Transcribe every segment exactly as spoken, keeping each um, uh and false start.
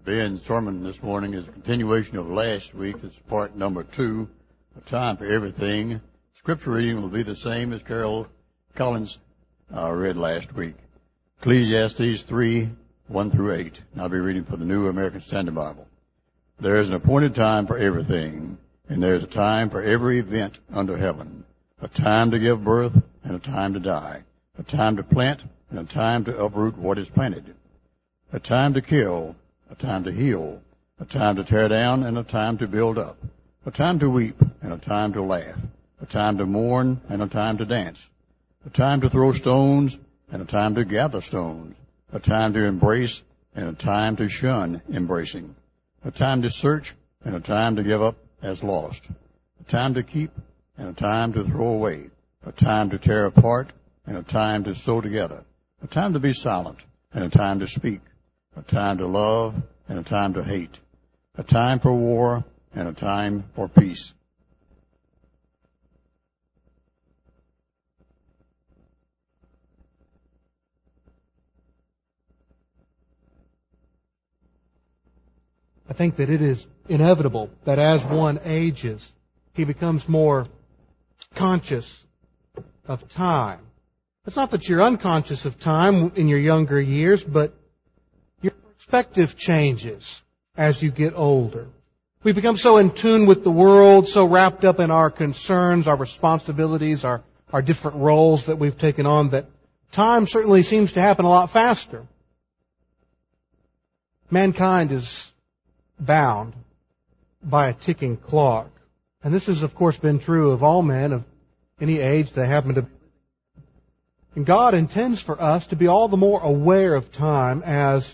Ben's sermon this morning is a continuation of last week. It's part number two, A Time for Everything. Scripture reading will be the same as Carol Collins uh, read last week. Ecclesiastes three, one through eight. And I'll be reading for the New American Standard Bible. There is an appointed time for everything, and there is a time for every event under heaven. A time to give birth and a time to die. A time to plant and a time to uproot what is planted. A time to kill, a time to heal, a time to tear down and a time to build up, a time to weep and a time to laugh, a time to mourn and a time to dance, a time to throw stones and a time to gather stones, a time to embrace and a time to shun embracing, a time to search and a time to give up as lost, a time to keep and a time to throw away, a time to tear apart and a time to sew together, a time to be silent and a time to speak, a time to love and a time to hate, a time for war and a time for peace. I think that it is inevitable that as one ages, he becomes more conscious of time. It's not that you're unconscious of time in your younger years, but your perspective changes as you get older. We become so in tune with the world, so wrapped up in our concerns, our responsibilities, our, our different roles that we've taken on, that time certainly seems to happen a lot faster. Mankind is bound by a ticking clock. And this has, of course, been true of all men of any age they happen to be. And God intends for us to be all the more aware of time as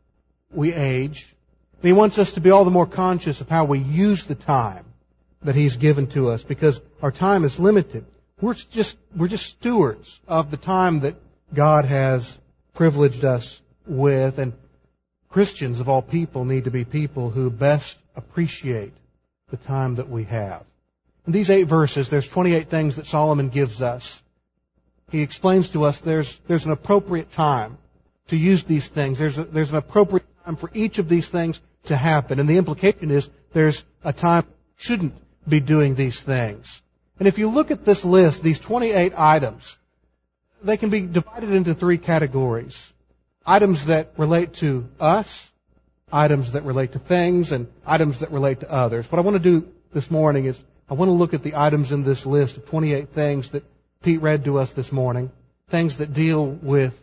we age. And He wants us to be all the more conscious of how we use the time that He's given to us, because our time is limited. We're just, we're just stewards of the time that God has privileged us with. And Christians of all people need to be people who best appreciate the time that we have. In these eight verses, there's twenty-eight things that Solomon gives us. He explains to us there's there's an appropriate time to use these things. There's a, there's an appropriate time for each of these things to happen. And the implication is there's a time shouldn't be doing these things. And if you look at this list, these twenty-eight items, they can be divided into three categories. Items that relate to us, items that relate to things, and items that relate to others. What I want to do this morning is I want to look at the items in this list of twenty-eight things that Pete read to us this morning, things that deal with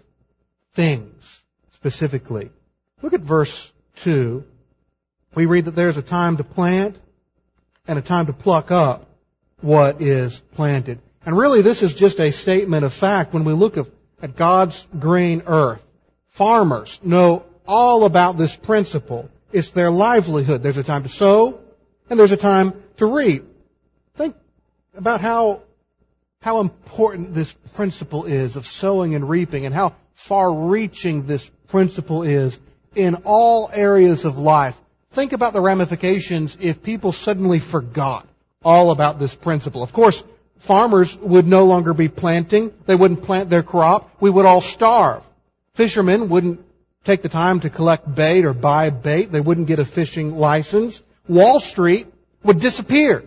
things specifically. Look at verse two. We read that there's a time to plant and a time to pluck up what is planted. And really this is just a statement of fact when we look at God's green earth. Farmers know all about this principle. It's their livelihood. There's a time to sow and there's a time to reap. Think about how how important this principle is of sowing and reaping, and how far-reaching this principle is in all areas of life. Think about the ramifications if people suddenly forgot all about this principle. Of course, farmers would no longer be planting. They wouldn't plant their crop. We would all starve. Fishermen wouldn't take the time to collect bait or buy bait. They wouldn't get a fishing license. Wall Street would disappear.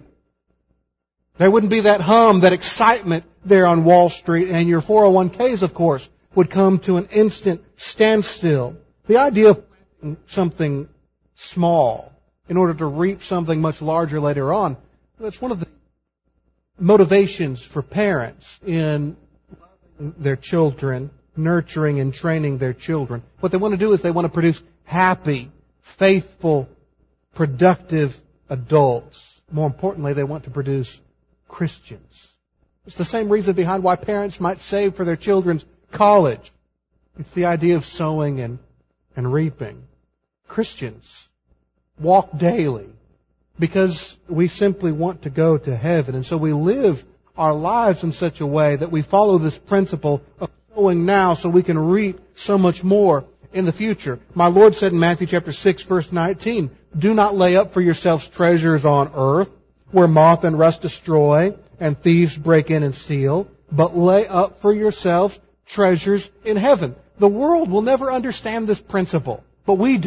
There wouldn't be that hum, that excitement there on Wall Street, and your four oh one k's, of course, would come to an instant standstill. The idea of planting something small in order to reap something much larger later on, that's one of the motivations for parents in loving their children, nurturing and training their children. What they want to do is they want to produce happy, faithful, productive adults. More importantly, they want to produce Christians. It's the same reason behind why parents might save for their children's college. It's the idea of sowing and, and reaping. Christians walk daily because we simply want to go to heaven. And so we live our lives in such a way that we follow this principle of sowing now so we can reap so much more in the future. My Lord said in Matthew chapter six, verse nineteen, "Do not lay up for yourselves treasures on earth, where moth and rust destroy, and thieves break in and steal, but lay up for yourselves treasures in heaven." The world will never understand this principle, but we do.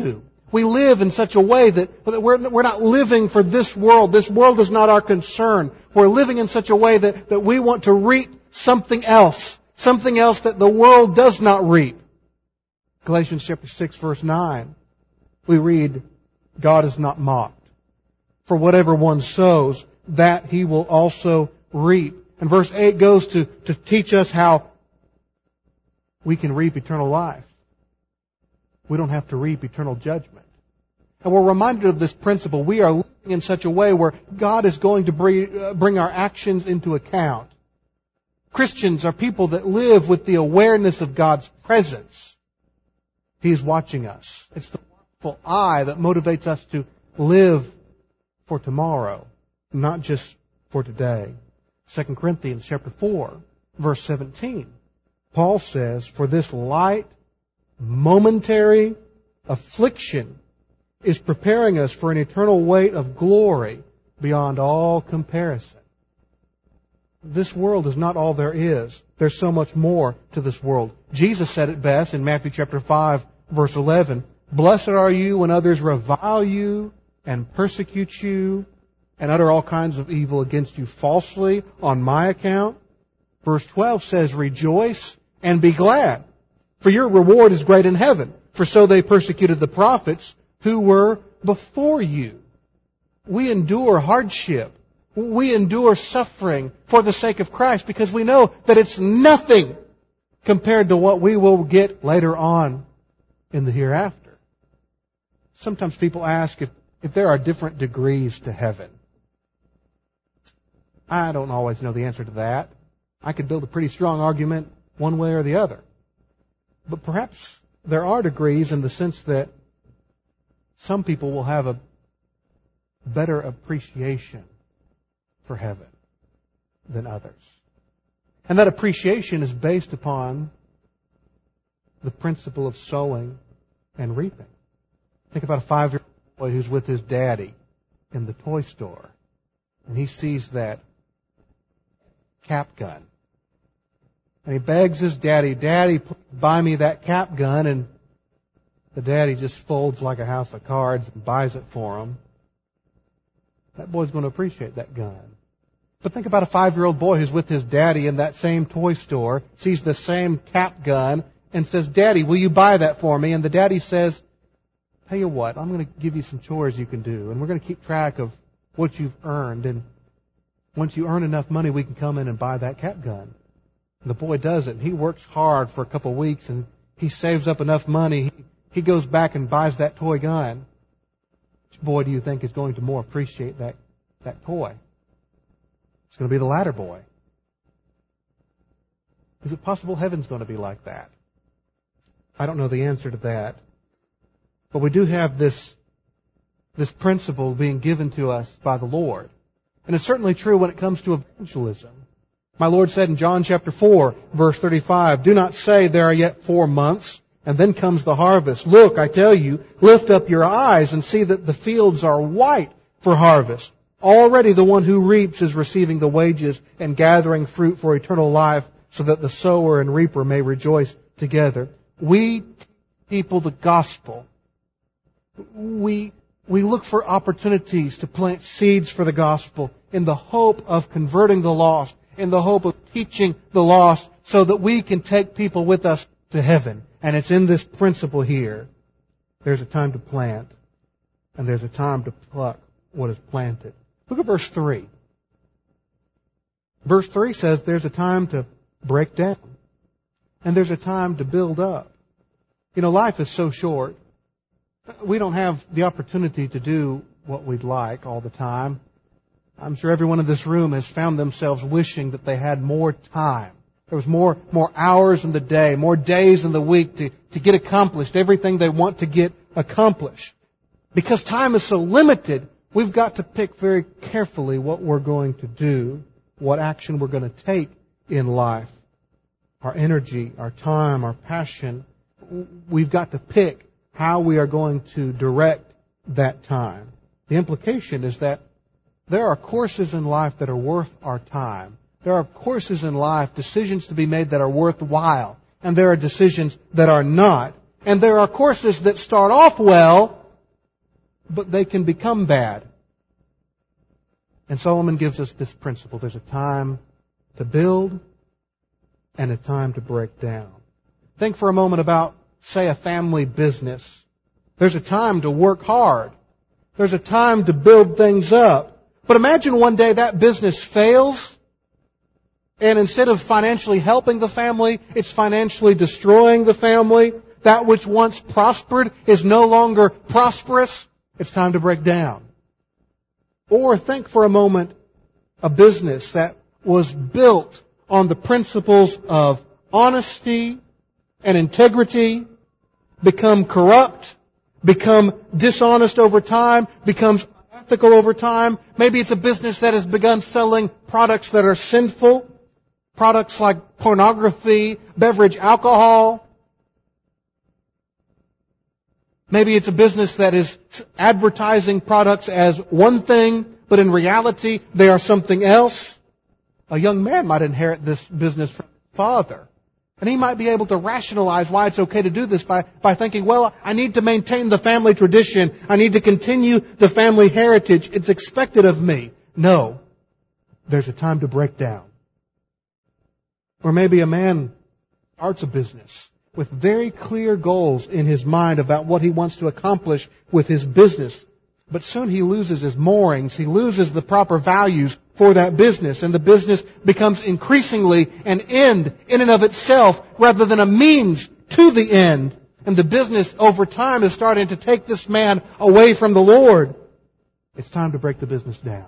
We live in such a way that we're, we're not living for this world. This world is not our concern. We're living in such a way that, that we want to reap something else. Something else that the world does not reap. Galatians chapter six verse nine. We read, God is not mocked. For whatever one sows, that he will also reap. And verse eight goes to, to teach us how we can reap eternal life. We don't have to reap eternal judgment. And we're reminded of this principle. We are living in such a way where God is going to bring, uh, bring our actions into account. Christians are people that live with the awareness of God's presence. He is watching us. It's the watchful eye that motivates us to live for tomorrow, not just for today. Second Corinthians chapter four, verse seventeen. Paul says, for this light, momentary affliction is preparing us for an eternal weight of glory beyond all comparison. This world is not all there is. There's so much more to this world. Jesus said it best in Matthew chapter five, verse eleven. Blessed are you when others revile you and persecute you and utter all kinds of evil against you falsely on my account. Verse twelve says, rejoice and be glad, for your reward is great in heaven. For so they persecuted the prophets who were before you. We endure hardship. We endure suffering for the sake of Christ because we know that it's nothing compared to what we will get later on in the hereafter. Sometimes people ask if, if there are different degrees to heaven. I don't always know the answer to that. I could build a pretty strong argument one way or the other. But perhaps there are degrees in the sense that some people will have a better appreciation for heaven than others. And that appreciation is based upon the principle of sowing and reaping. Think about a five-year-old boy who's with his daddy in the toy store, and he sees that cap gun. And he begs his daddy, Daddy, buy me that cap gun. And the daddy just folds like a house of cards and buys it for him. That boy's going to appreciate that gun. But think about a five-year-old boy who's with his daddy in that same toy store, sees the same cap gun, and says, Daddy, will you buy that for me? And the daddy says, tell you what, I'm going to give you some chores you can do, and we're going to keep track of what you've earned. And once you earn enough money, we can come in and buy that cap gun. And the boy does it. He works hard for a couple of weeks, and he saves up enough money. He, he goes back and buys that toy gun. Which boy do you think is going to more appreciate that, that toy? It's going to be the latter boy. Is it possible heaven's going to be like that? I don't know the answer to that. But we do have this, this principle being given to us by the Lord. And it's certainly true when it comes to evangelism. My Lord said in John chapter four, verse thirty-five, do not say there are yet four months, and then comes the harvest. Look, I tell you, lift up your eyes and see that the fields are white for harvest. Already the one who reaps is receiving the wages and gathering fruit for eternal life, so that the sower and reaper may rejoice together. We teach people the gospel. We, we look for opportunities to plant seeds for the gospel in the hope of converting the lost, in the hope of teaching the lost, so that we can take people with us to heaven. And it's in this principle here. There's a time to plant, and there's a time to pluck what is planted. Look at verse three. Verse three says there's a time to break down, and there's a time to build up. You know, life is so short. We don't have the opportunity to do what we'd like all the time. I'm sure everyone in this room has found themselves wishing that they had more time. There was more, more hours in the day, more days in the week to, to get accomplished everything they want to get accomplished. Because time is so limited, we've got to pick very carefully what we're going to do, what action we're going to take in life. Our energy, our time, our passion, we've got to pick how we are going to direct that time. The implication is that there are courses in life that are worth our time. There are courses in life, decisions to be made that are worthwhile. And there are decisions that are not. And there are courses that start off well, but they can become bad. And Solomon gives us this principle. There's a time to build and a time to break down. Think for a moment about, say, a family business. There's a time to work hard. There's a time to build things up. But imagine one day that business fails, and instead of financially helping the family, it's financially destroying the family. That which once prospered is no longer prosperous. It's time to break down. Or think for a moment a business that was built on the principles of honesty and integrity become corrupt, become dishonest over time, becomes unethical over time. Maybe it's a business that has begun selling products that are sinful, products like pornography, beverage alcohol. Maybe it's a business that is advertising products as one thing, but in reality they are something else. A young man might inherit this business from his father. And he might be able to rationalize why it's okay to do this by, by thinking, well, I need to maintain the family tradition. I need to continue the family heritage. It's expected of me. No. There's a time to break down. Or maybe a man starts a business with very clear goals in his mind about what he wants to accomplish with his business. But soon he loses his moorings. He loses the proper values for that business. And the business becomes increasingly an end in and of itself rather than a means to the end. And the business over time is starting to take this man away from the Lord. It's time to break the business down.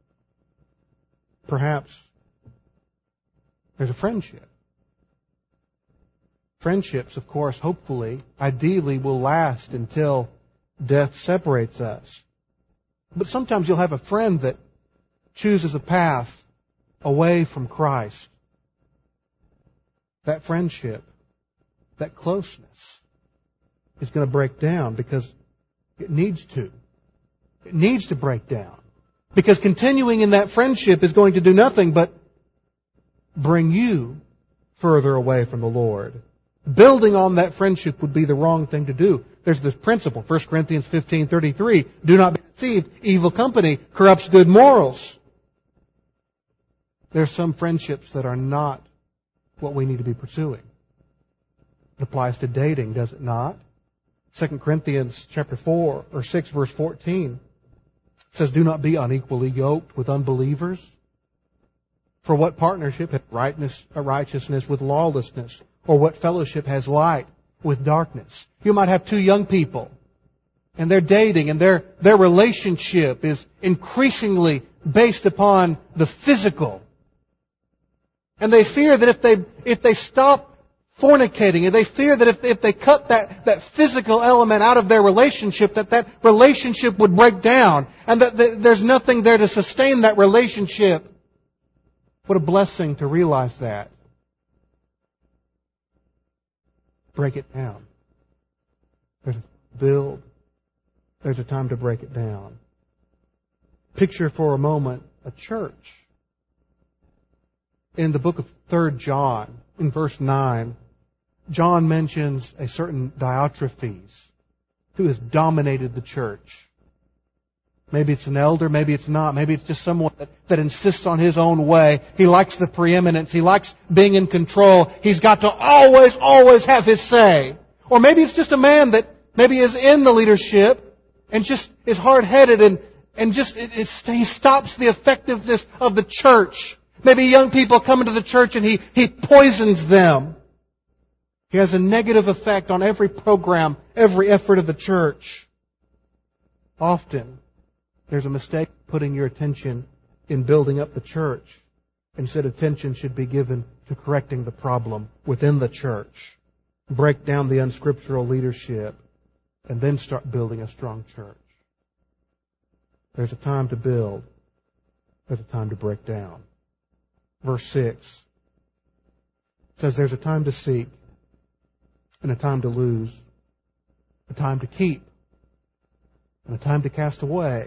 Perhaps there's a friendship. Friendships, of course, hopefully, ideally will last until death separates us. But sometimes you'll have a friend that chooses a path away from Christ. That friendship, that closeness is going to break down because it needs to. It needs to break down. Because continuing in that friendship is going to do nothing but bring you further away from the Lord. Building on that friendship would be the wrong thing to do. There's this principle, First Corinthians fifteen thirty-three, do not be deceived. Evil company corrupts good morals. There's some friendships that are not what we need to be pursuing. It applies to dating, does it not? Second Corinthians chapter four or six verse fourteen says, do not be unequally yoked with unbelievers. For what partnership has righteousness with lawlessness? Or what fellowship has light with darkness? You might have two young people, and they're dating, and their, their relationship is increasingly based upon the physical. And they fear that if they, if they stop fornicating, and they fear that if, if they cut that, that physical element out of their relationship, that that relationship would break down, and that, that there's nothing there to sustain that relationship. What a blessing to realize that. Break it down. There's a build. There's a time to break it down. Picture for a moment a church. In the book of Third John, in verse nine, John mentions a certain Diotrephes who has dominated the church. Maybe it's an elder, maybe it's not. Maybe it's just someone that, that insists on his own way. He likes the preeminence. He likes being in control. He's got to always, always have his say. Or maybe it's just a man that maybe is in the leadership and just is hard-headed and, and just it, it's, he stops the effectiveness of the church. Maybe young people come into the church and he, he poisons them. He has a negative effect on every program, every effort of the church. Often, there's a mistake putting your attention in building up the church. Instead, attention should be given to correcting the problem within the church. Break down the unscriptural leadership and then start building a strong church. There's a time to build. There's a time to break down. Verse six says there's a time to seek and a time to lose, a time to keep and a time to cast away.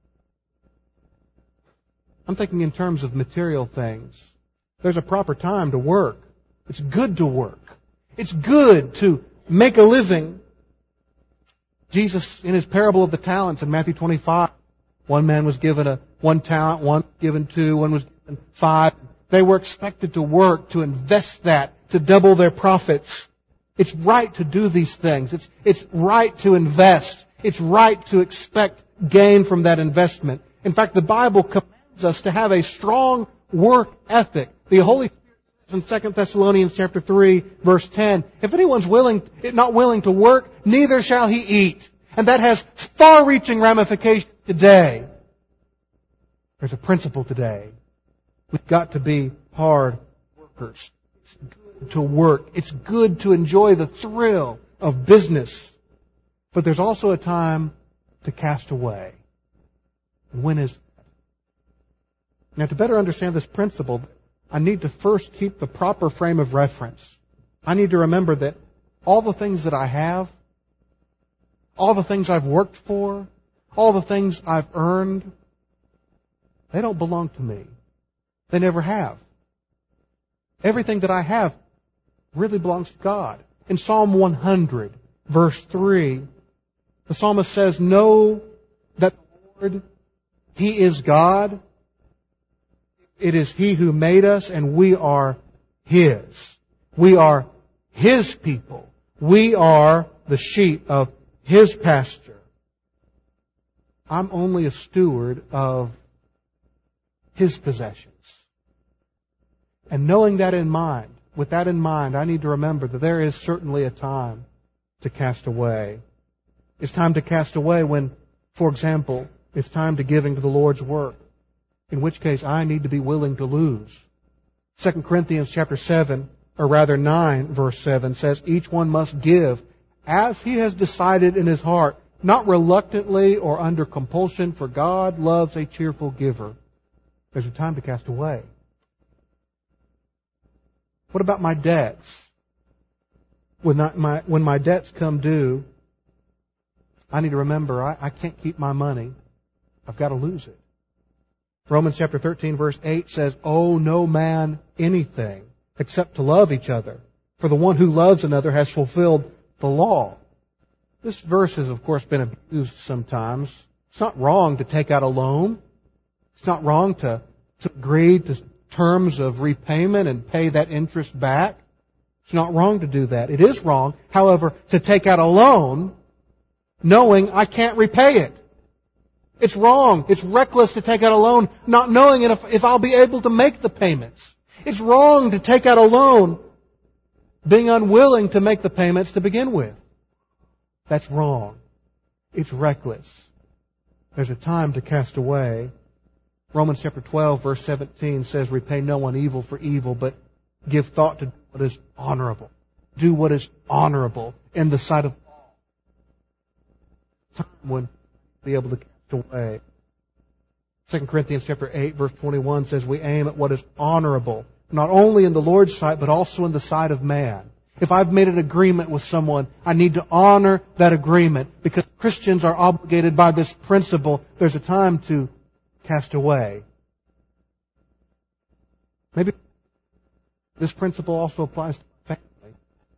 I'm thinking in terms of material things. There's a proper time to work. It's good to work. It's good to make a living. Jesus, in his parable of the talents in Matthew twenty-five, one man was given a one talent, one given two, one was given five. They were expected to work, to invest that, to double their profits. It's right to do these things. It's, it's right to invest. It's right to expect gain from that investment. In fact, the Bible commands us to have a strong work ethic. The Holy Spirit says in Second Thessalonians chapter three, verse ten, if anyone's willing, not willing to work, neither shall he eat. And that has far-reaching ramifications today. There's a principle today. We've got to be hard workers. It's good to work. It's good to enjoy the thrill of business. But there's also a time to cast away. And when is that? Now, to better understand this principle, I need to first keep the proper frame of reference. I need to remember that all the things that I have, all the things I've worked for, all the things I've earned, they don't belong to me. They never have. Everything that I have really belongs to God. In Psalm one hundred, verse three, the psalmist says, know that the Lord, He is God. It is He who made us, and we are His. We are His people. We are the sheep of His pasture. I'm only a steward of His possessions. And knowing that in mind, with that in mind, I need to remember that there is certainly a time to cast away. It's time to cast away when, for example, it's time to giving to the Lord's work. In which case, I need to be willing to lose. Second Corinthians chapter seven, or rather nine, verse seven, says, each one must give as he has decided in his heart, not reluctantly or under compulsion, for God loves a cheerful giver. There's a time to cast away. What about my debts? When my, when my debts come due, I need to remember I, I can't keep my money. I've got to lose it. Romans chapter thirteen, verse eight says, owe no man anything except to love each other. For the one who loves another has fulfilled the law. This verse has, of course, been abused sometimes. It's not wrong to take out a loan. It's not wrong to, to agree to terms of repayment and pay that interest back. It's not wrong to do that. It is wrong, however, to take out a loan knowing I can't repay it. It's wrong. It's reckless to take out a loan not knowing if, if I'll be able to make the payments. It's wrong to take out a loan being unwilling to make the payments to begin with. That's wrong. It's reckless. There's a time to cast away. Romans chapter twelve, verse seventeen says, repay no one evil for evil, but give thought to what is honorable. Do what is honorable in the sight of all. Time when be able to cast away. Second Corinthians chapter eight, verse twenty-one says, we aim at what is honorable, not only in the Lord's sight, but also in the sight of man. If I've made an agreement with someone, I need to honor that agreement, because Christians are obligated by this principle. There's a time to cast away. Maybe this principle also applies to my family.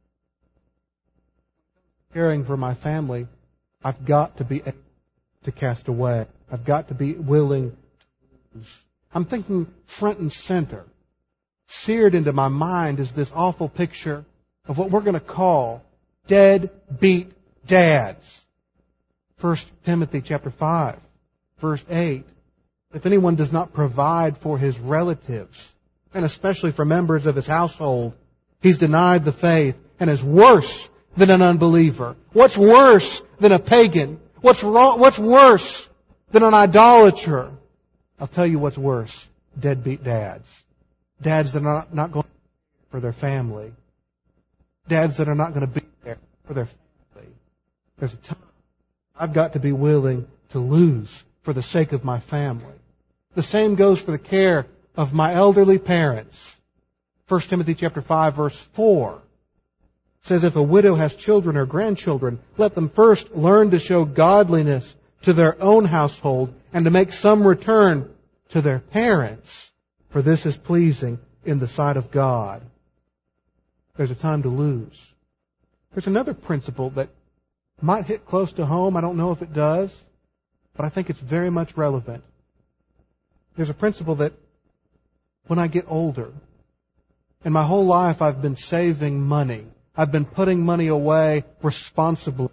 Caring for my family, I've got to be able to cast away. I've got to be willing to lose. I'm thinking front and center. Seared into my mind is this awful picture of what we're going to call deadbeat dads. First Timothy chapter five, verse eight. If anyone does not provide for his relatives, and especially for members of his household, he's denied the faith and is worse than an unbeliever. What's worse than a pagan? What's wrong, what's worse than an idolater? I'll tell you what's worse. Deadbeat dads. Dads that are not, not going to be for their family. Dads that are not going to be there for their family. There's a time I've got to be willing to lose for the sake of my family. The same goes for the care of my elderly parents. First Timothy chapter five, verse four says, if a widow has children or grandchildren, let them first learn to show godliness to their own household and to make some return to their parents, for this is pleasing in the sight of God. There's a time to lose. There's another principle that Might hit close to home. I don't know if it does. But I think it's very much relevant. There's a principle that when I get older, and my whole life I've been saving money, I've been putting money away responsibly,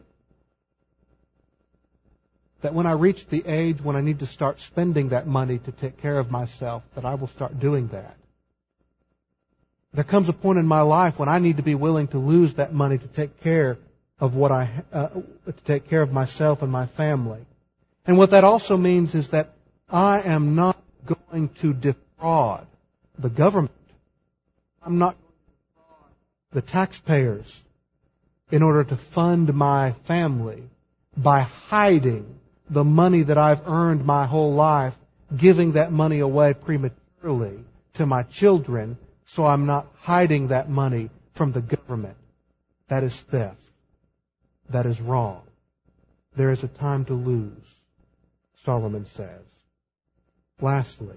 that when I reach the age when I need to start spending that money to take care of myself, that I will start doing that. There comes a point in my life when I need to be willing to lose that money to take care of what I, uh, to take care of myself and my family. And what that also means is that I am not going to defraud the government. I'm not going to defraud the taxpayers in order to fund my family by hiding the money that I've earned my whole life, giving that money away prematurely to my children, so I'm not hiding that money from the government. That is theft. That is wrong. There is a time to lose, Solomon says. Lastly,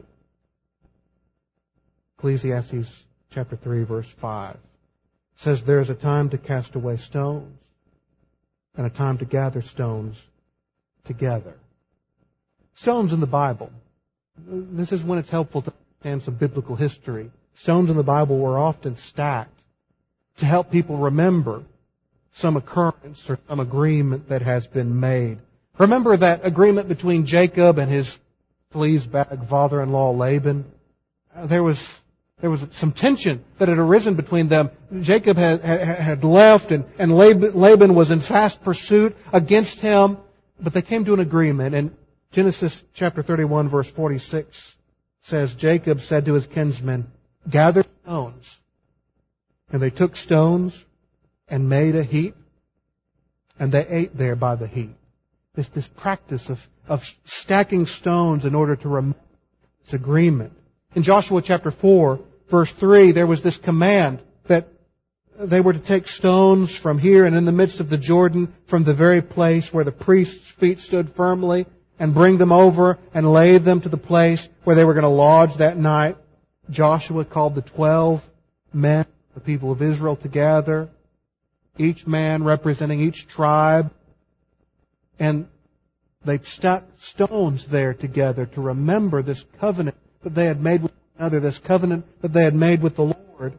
Ecclesiastes chapter three, verse five says there is a time to cast away stones and a time to gather stones together. Stones in the Bible. This is when it's helpful to understand some biblical history. Stones in the Bible were often stacked to help people remember some occurrence or some agreement that has been made. Remember that agreement between Jacob and his sleazebag father-in-law Laban? There was there was some tension that had arisen between them. Jacob had, had, had left, and, and Laban, Laban was in fast pursuit against him. But they came to an agreement. And Genesis chapter thirty-one, verse forty-six says, Jacob said to his kinsmen, gather stones. And they took stones and made a heap, and they ate there by the heap. This, this practice of, of stacking stones in order to remember this agreement. In Joshua chapter four, verse three, there was this command that they were to take stones from here and in the midst of the Jordan, from the very place where the priest's feet stood firmly, and bring them over and lay them to the place where they were going to lodge that night. Joshua called the twelve men, the people of Israel, together, each man representing each tribe, and they stuck stones there together to remember this covenant that they had made with one another, this covenant that they had made with the Lord.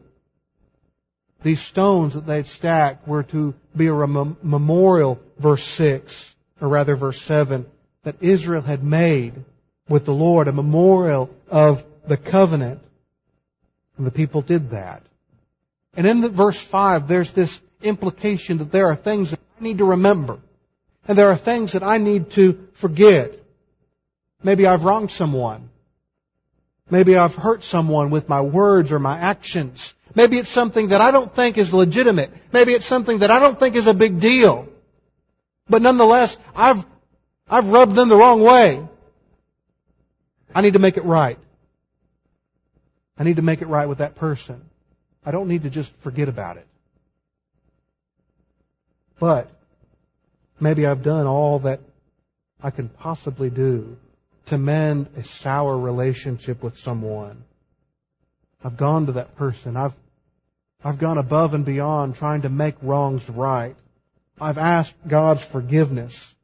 These stones that they had stacked were to be a memorial, verse six, or rather verse seven, that Israel had made with the Lord, a memorial of the covenant. And the people did that. And in the verse five, there's this implication that there are things that I need to remember. And there are things that I need to forget. Maybe I've wronged someone. Maybe I've hurt someone with my words or my actions. Maybe it's something that I don't think is legitimate. Maybe it's something that I don't think is a big deal. But nonetheless, I've, I've rubbed them the wrong way. I need to make it right. I need to make it right with that person. I don't need to just forget about it. But maybe I've done all that I can possibly do to mend a sour relationship with someone. I've gone to that person. I've, I've gone above and beyond trying to make wrongs right. I've asked God's forgiveness.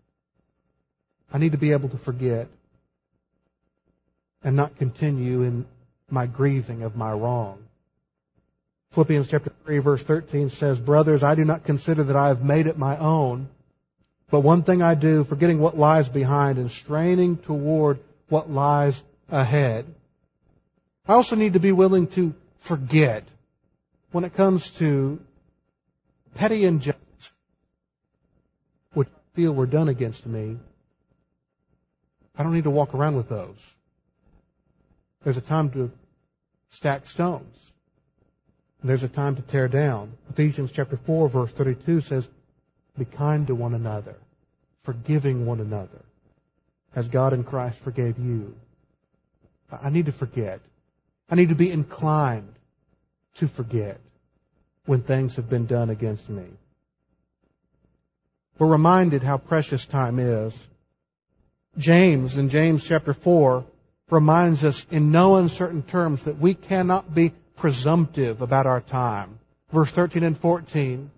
I need to be able to forget and not continue in my grieving of my wrong. Philippians chapter three, verse thirteen says, brothers, I do not consider that I have made it my own, but one thing I do, forgetting what lies behind and straining toward what lies ahead. I also need to be willing to forget when it comes to petty injustice, which I feel were done against me. I don't need to walk around with those. There's a time to stack stones. There's a time to tear down. Ephesians chapter four, verse thirty-two says, be kind to one another, forgiving one another, as God in Christ forgave you. I need to forget. I need to be inclined to forget when things have been done against me. We're reminded how precious time is. James, in James chapter four, reminds us in no uncertain terms that we cannot be presumptive about our time. Verse thirteen and fourteen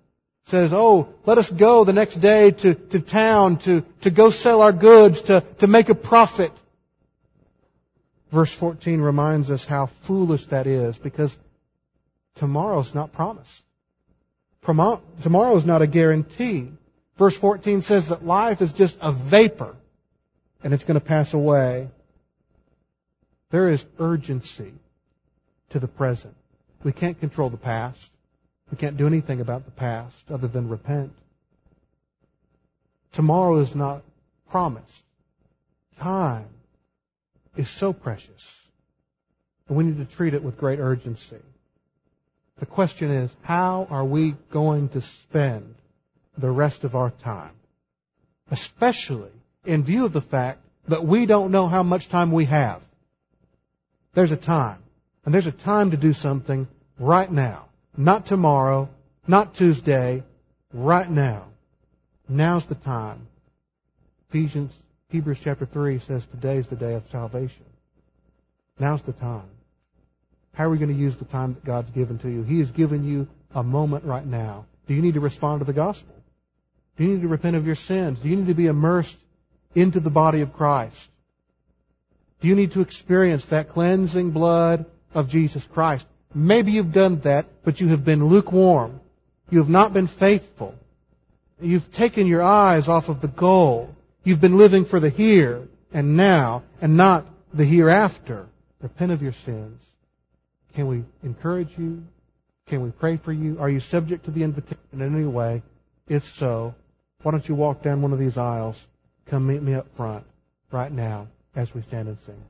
says, oh, let us go the next day to, to town to, to go sell our goods, to, to make a profit. Verse fourteen reminds us how foolish that is, because tomorrow's not promised. Tomorrow is not a guarantee. Verse fourteen says that life is just a vapor, and it's going to pass away. There is urgency to the present. We can't control the past. We can't do anything about the past other than repent. Tomorrow is not promised. Time is so precious, and we need to treat it with great urgency. The question is, how are we going to spend the rest of our time? Especially in view of the fact that we don't know how much time we have. There's a time. And there's a time to do something right now. Not tomorrow, not Tuesday, right now. Now's the time. Ephesians, Hebrews chapter three says today's the day of salvation. Now's the time. How are we going to use the time that God's given to you? He has given you a moment right now. Do you need to respond to the gospel? Do you need to repent of your sins? Do you need to be immersed into the body of Christ? Do you need to experience that cleansing blood of Jesus Christ? Maybe you've done that, but you have been lukewarm. You have not been faithful. You've taken your eyes off of the goal. You've been living for the here and now and not the hereafter. Repent of your sins. Can we encourage you? Can we pray for you? Are you subject to the invitation in any way? If so, why don't you walk down one of these aisles? Come meet me up front right now as we stand and sing.